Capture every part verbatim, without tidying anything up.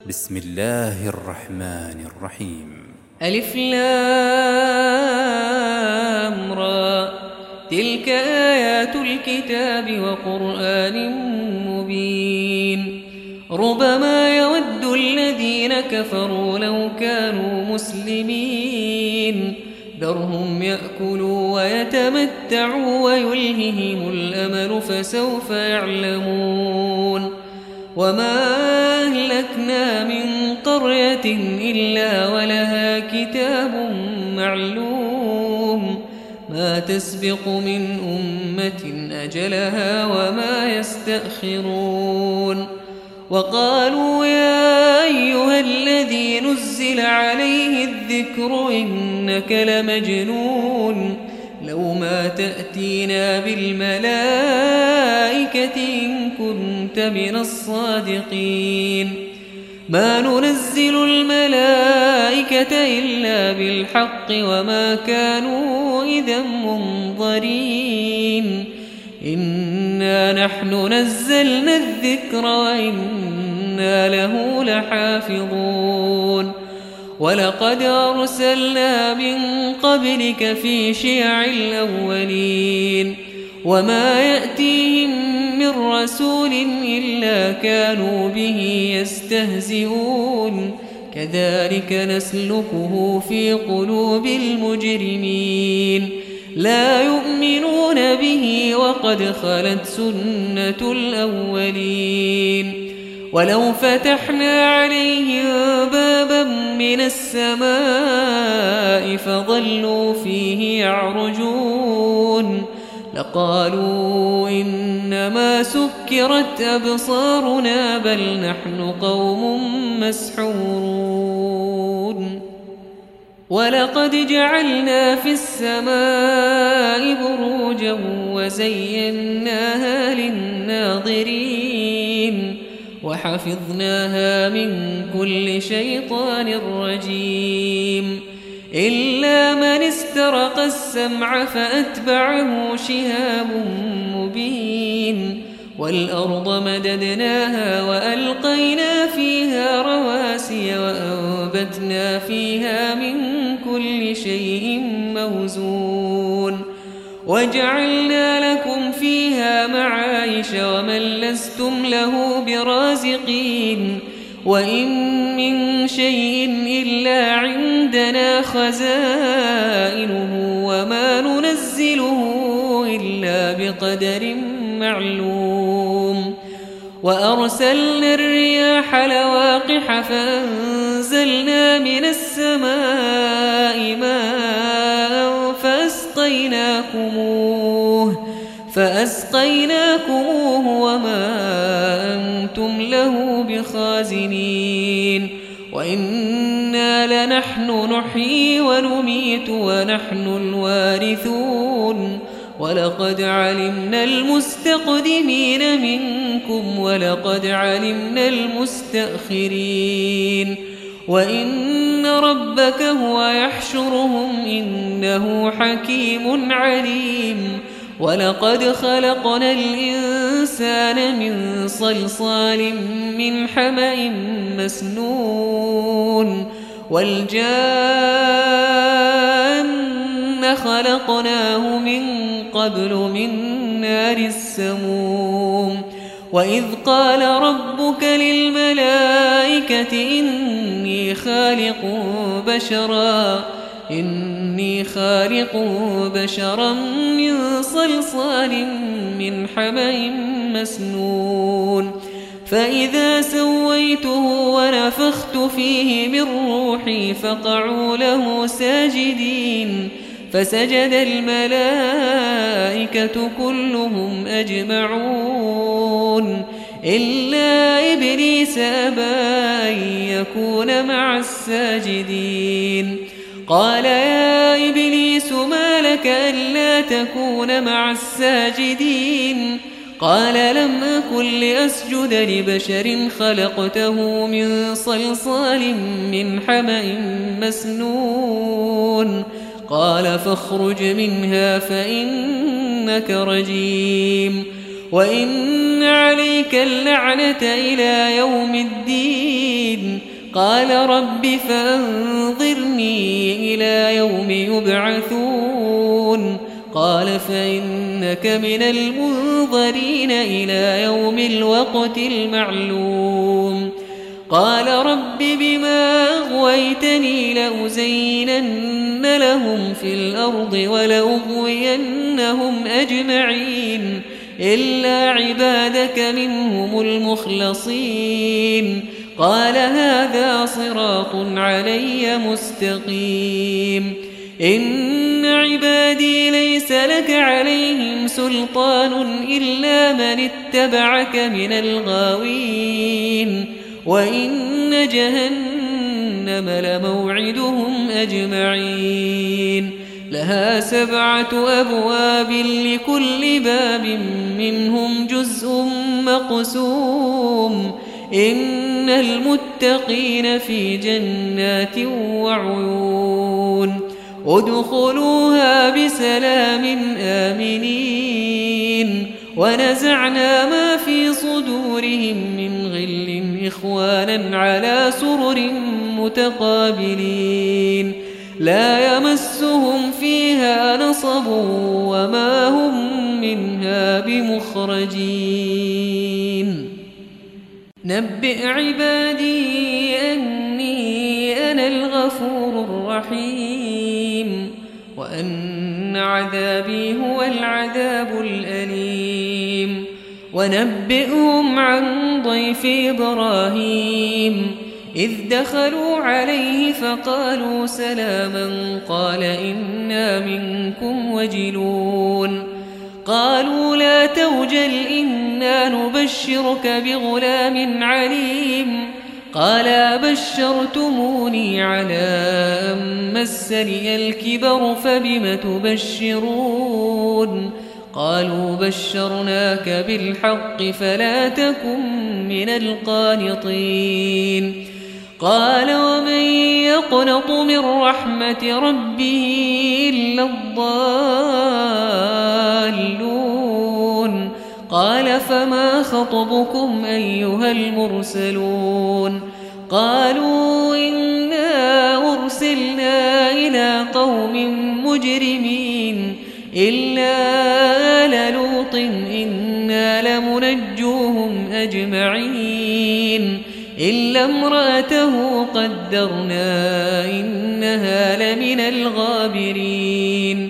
بسم الله الرحمن الرحيم. ألف لام را، تلك آيات الكتاب وقرآن مبين. ربما يود الذين كفروا لو كانوا مسلمين، ذرهم يأكلوا ويتمتعوا ويلههم الأمل فسوف يعلمون. وما أهلكنا من قرية إلا ولها كتاب معلوم، ما تسبق من أمة أجلها وما يستأخرون. وقالوا يا أيها الذي نزل عليه الذكر إنك لمجنون، لو ما تأتينا بالملائكة إن كنت من الصادقين. ما ننزل الملائكة إلا بالحق وما كانوا إذا منظرين. إنا نحن نزلنا الذكر وإنا له لحافظون. ولقد أرسلنا من قبلك في شيع الأولين، وما يأتيهم من رسول إلا كانوا به يستهزئون. كذلك نسلكه في قلوب المجرمين، لا يؤمنون به وقد خلت سنة الأولين. ولو فتحنا عليهم بابا من السماء فظلوا فيه يعرجون لقالوا إنما سكرت أبصارنا بل نحن قوم مسحورون. ولقد جعلنا في السماء بروجا وزيناها للناظرين وحفظناها من كل شيطان رجيم، إلا من استرق السمع فأتبعه شهاب مبين. والأرض مددناها وألقينا فيها رواسي وأنبتنا فيها من كل شيء موزون، وجعلنا لكم فيها معايش ومن لستم له برازقين. وإن من شيء إلا عندنا خزائنه وما ننزله إلا بقدر معلوم. وأرسلنا الرياح لواقح فأنزلنا من السماء ماء فأسقيناكموه فأسقيناكموه وما أنتم له بخازنين. وإنا لنحن نحيي ونميت ونحن الوارثون. ولقد علمنا المستقدمين منكم ولقد علمنا المستأخرين. وإن ربك هو يحشرهم إنه حكيم عليم. ولقد خلقنا الإنسان من صلصال من حمأ مسنون. والجان خلقناه من قبل من نار السموم. وإذ قال ربك للملائكة إني خالق بشرا إني خالق بشرا من صلصال من حمأ مسنون. فإذا سويته ونفخت فيه من روحي فقعوا له ساجدين. فسجد الملائكة كلهم أجمعون إلا إبليس أبى أن يكون مع الساجدين. قال يا إبليس ما لك ألا تكون مع الساجدين؟ قال لم أكن لأسجد لبشر خلقته من صلصال من حمأ مسنون. قال فاخرج منها فإنك رجيم وإن عليك اللعنة إلى يوم الدين. قال رب فأنظرني إلى يوم يبعثون قال فإنك من المنظرين إلى يوم الوقت المعلوم قال رب بما أغويتني لأزينن لهم في الأرض ولأغوينهم أجمعين إلا عبادك منهم المخلصين قال هذا صراط علي مستقيم إن عبادي ليس لك عليهم سلطان إلا من اتبعك من الغاوين وإن جهنم لموعدهم أجمعين لها سبعة أبواب لكل باب منهم جزء مقسوم إن المتقين في جنات وعيون ادخلوها بسلام آمنين ونزعنا ما في صدورهم من غل إخوانا على سرر متقابلين لا يمسهم فيها نصب وما هم منها بمخرجين نبئ عبادي أني أنا الغفور الرحيم وأن عذابي هو العذاب الأليم ونبئهم عن ضيف إبراهيم إذ دخلوا عليه فقالوا سلاما قال إنا منكم وجلون قالوا لا توجل إنا نبشرك بغلام عليم قال بشرتموني على أن مسني الكبر فبم تبشرون قالوا بشرناك بالحق فلا تكن من القانطين قال ومن يقنط من رحمة ربه إلا الضالون قال فما خطبكم أيها المرسلون قالوا إنا أرسلنا إلى قوم مجرمين إلا آل لوط إنا لمنجوهم أجمعين إلا امرأته قدرنا إنها لمن الغابرين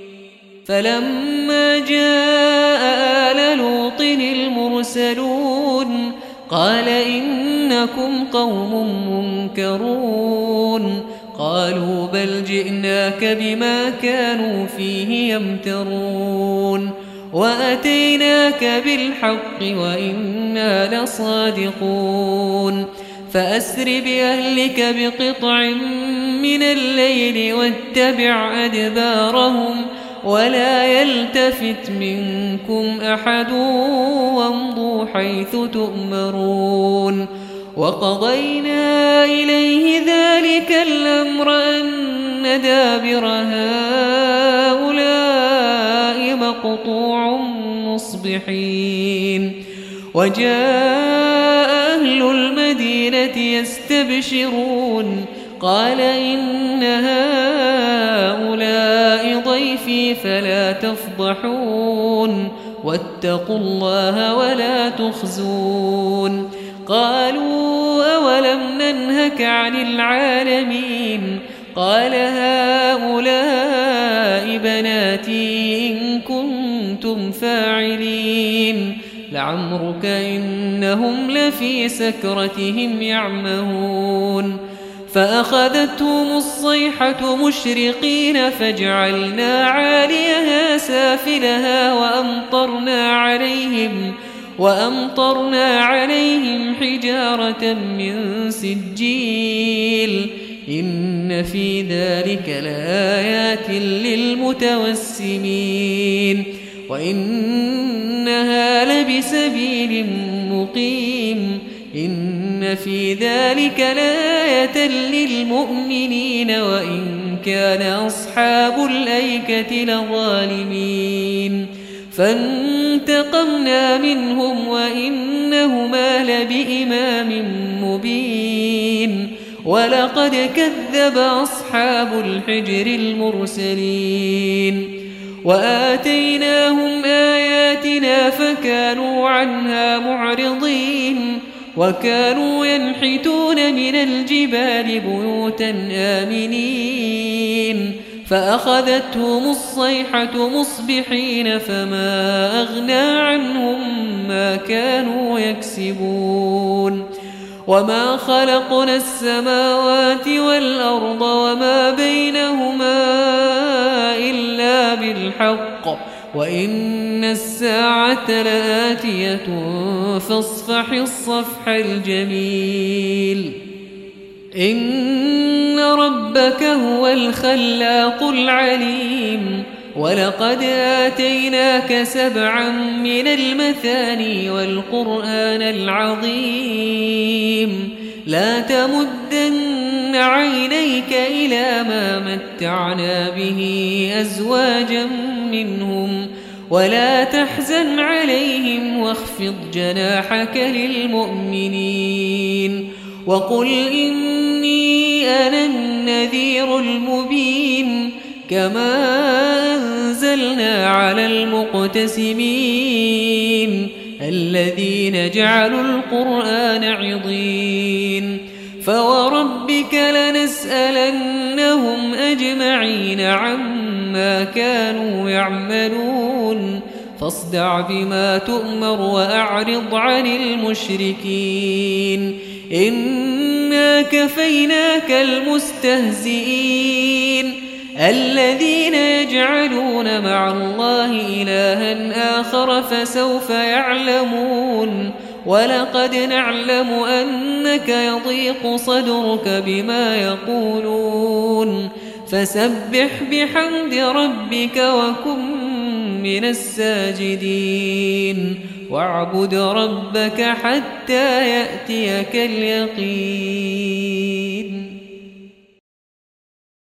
فلما جاء آل لوط المرسلون قال إنكم قوم منكرون قالوا بل جئناك بما كانوا فيه يمترون وأتيناك بالحق وإنا لصادقون فأسر بأهلك بقطع من الليل واتبع أدبارهم ولا يلتفت منكم أحد وامضوا حيث تؤمرون وقضينا إليه ذلك الأمر أن دابر هؤلاء مقطوع مصبحين وجاء أهل المدينة يستبشرون قال إن هؤلاء ضيفي فلا تفضحون واتقوا الله ولا تخزون قالوا أولم ننهك عن العالمين قال هؤلاء بناتي إن كنتم فاعلين لعمرك إنهم لفي سكرتهم يعمهون فأخذتهم الصيحة مشرقين فجعلنا عاليها سافلها وأمطرنا عليهم وأمطرنا عليهم حجارة من سجيل إن في ذلك لآيات للمتوسمين وإنها لبسبيل مقيم إن في ذلك لآية للمؤمنين وإن كان أصحاب الأيكة لظالمين فانتقمنا منهم وإنهما لبإمام مبين المبين ولقد كذب أصحاب الحجر المرسلين وآتيناهم آياتنا فكانوا عنها معرضين وكانوا ينحتون من الجبال بيوتا آمنين فأخذتهم الصيحة مصبحين فما أغنى عنهم ما كانوا يكسبون وما خلقنا السماوات والأرض وما بينهما إلا بالحق وإن الساعة لآتية فاصفح الصفح الجميل إن ربك هو الخلاق العليم ولقد آتيناك سبعا من المثاني والقرآن العظيم لا تمدن عينيك إلى ما متعنا به أزواجا منهم ولا تحزن عليهم واخفض جناحك للمؤمنين وقل إني أنا النذير المبين كما أنزلنا على المقتسمين الذين جعلوا القرآن عضين فوربك لنسألنهم أجمعين عما كانوا يعملون فاصدع بما تؤمر وأعرض عن المشركين إنا كفيناك المستهزئين الذين يجعلون مع الله إلها آخر فسوف يعلمون ولقد نعلم أنك يضيق صدرك بما يقولون فسبح بحمد ربك وكن من الساجدين واعبد ربك حتى يأتيك اليقين.